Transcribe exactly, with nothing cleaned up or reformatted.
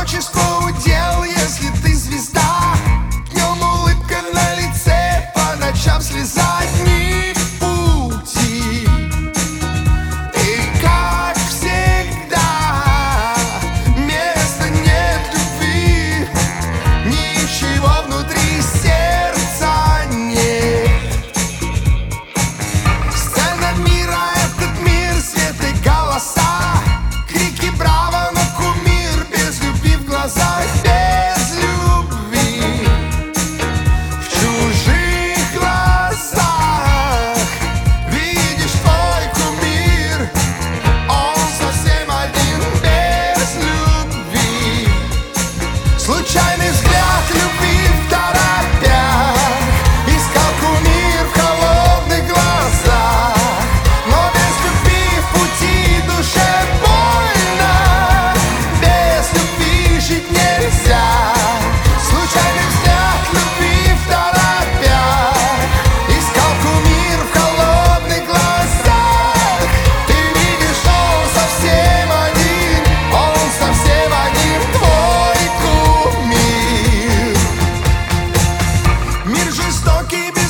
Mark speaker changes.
Speaker 1: одиночество удел, если ты звезда. Днем улыбка на лице, по ночам слеза. Дни пути, и как всегда места нет любви, ничего внутри сердца нет. Сцена мира, этот мир, свет и голоса, крики браво, но кумир без любви в глазах. Без любви в чужих глазах видишь твой кумир, он совсем один. Без любви случайный взгляд любви в торопях искал кумир в холодных глазах. Но без любви в пути душе больно, без любви жить нельзя. Случайный взгляд любви в торопях искал кумир в холодных глазах. Ты видишь, он совсем один, он совсем один, твой кумир. Мир жестокий,